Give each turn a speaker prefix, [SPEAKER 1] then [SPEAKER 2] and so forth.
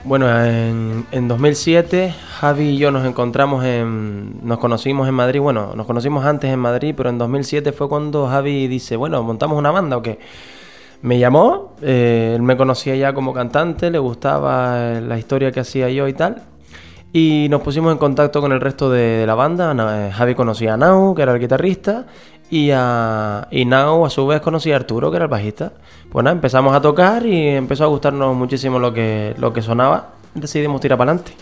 [SPEAKER 1] Bueno, en 2007 Javi y yo nos conocimos en Madrid. Bueno, nos conocimos antes en Madrid, pero en 2007 fue cuando Javi dice, bueno, ¿montamos una banda o qué? Me llamó, él me conocía ya como cantante, le gustaba la historia que hacía yo y tal. Y nos pusimos en contacto con el resto de la banda. Javi conocía a Nau, que era el guitarrista, y Nau a su vez conocía a Arturo, que era el bajista. Pues nada, empezamos a tocar y empezó a gustarnos muchísimo lo que sonaba. Decidimos tirar para adelante.